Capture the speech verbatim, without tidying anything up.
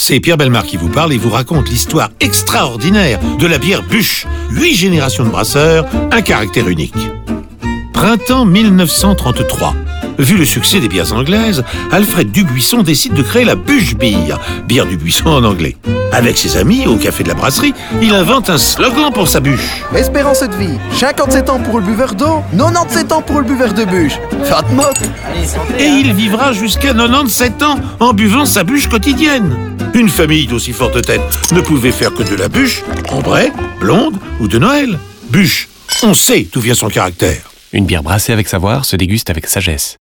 C'est Pierre Bellemare qui vous parle et vous raconte l'histoire extraordinaire de la bière Busch. Huit générations de brasseurs, un caractère unique. Printemps mille neuf cent trente-trois. Vu le succès des bières anglaises, Alfred Dubuisson décide de créer la Busch Beer, bière du buisson en anglais. Avec ses amis, au café de la brasserie, il invente un slogan pour sa bûche. Espérance de vie, cinquante-sept ans pour le buveur d'eau, quatre-vingt-dix-sept ans pour le buveur de bûche. Fat moque. Et il vivra jusqu'à quatre-vingt-dix-sept ans en buvant sa bûche quotidienne. Une famille d'aussi forte tête ne pouvait faire que de la bûche, ambrée, blonde ou de Noël. Busch, on sait d'où vient son caractère. Une bière brassée avec savoir se déguste avec sagesse.